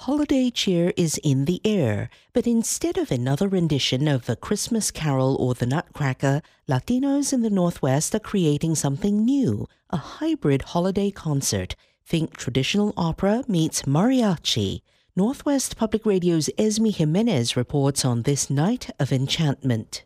holiday cheer is in the air, but instead of another rendition of A Christmas Carol or The Nutcracker, Latinos in the Northwest are creating something new, a hybrid holiday concert. Think traditional opera meets mariachi. Northwest Public Radio's Esme Jimenez reports on this night of enchantment.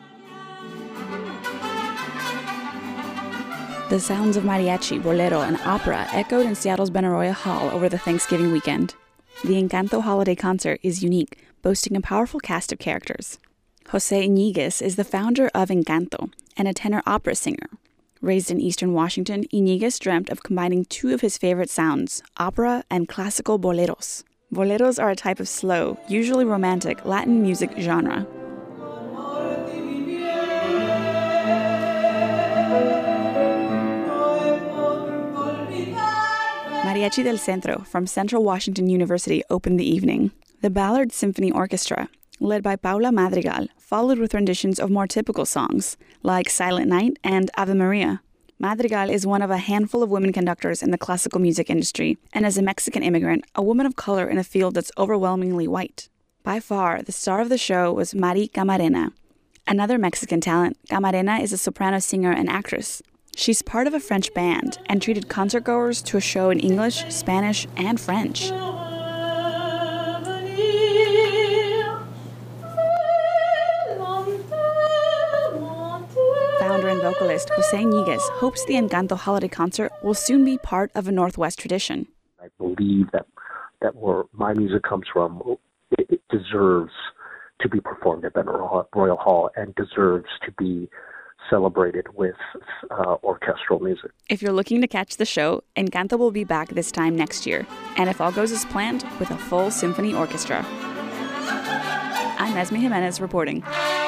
The sounds of mariachi, bolero, and opera echoed in Seattle's Benaroya Hall over the Thanksgiving weekend. The Encanto Holiday Concert is unique, boasting a powerful cast of characters. Jose Iñiguez is the founder of Encanto and a tenor opera singer. Raised in Eastern Washington, Iñiguez dreamt of combining two of his favorite sounds, opera and classical boleros. Boleros are a type of slow, usually romantic, Latin music genre. Mariachi del Centro from Central Washington University opened the evening. The Ballard Symphony Orchestra, led by Paula Madrigal, followed with renditions of more typical songs, like Silent Night and Ave Maria. Madrigal is one of a handful of women conductors in the classical music industry, and as a Mexican immigrant, a woman of color in a field that's overwhelmingly white. By far, the star of the show was Mari Camarena. Another Mexican talent, Camarena is a soprano singer and actress. She's part of a French band and treated concertgoers to a show in English, Spanish, and French. Founder and vocalist Jose Iñiguez hopes the Encanto Holiday Concert will soon be part of a Northwest tradition. I believe that where my music comes from, it deserves to be performed at Benaroya Hall and deserves to be celebrated with orchestral music. If you're looking to catch the show, Encanto will be back this time next year, and if all goes as planned, with a full symphony orchestra. I'm Esme Jimenez reporting.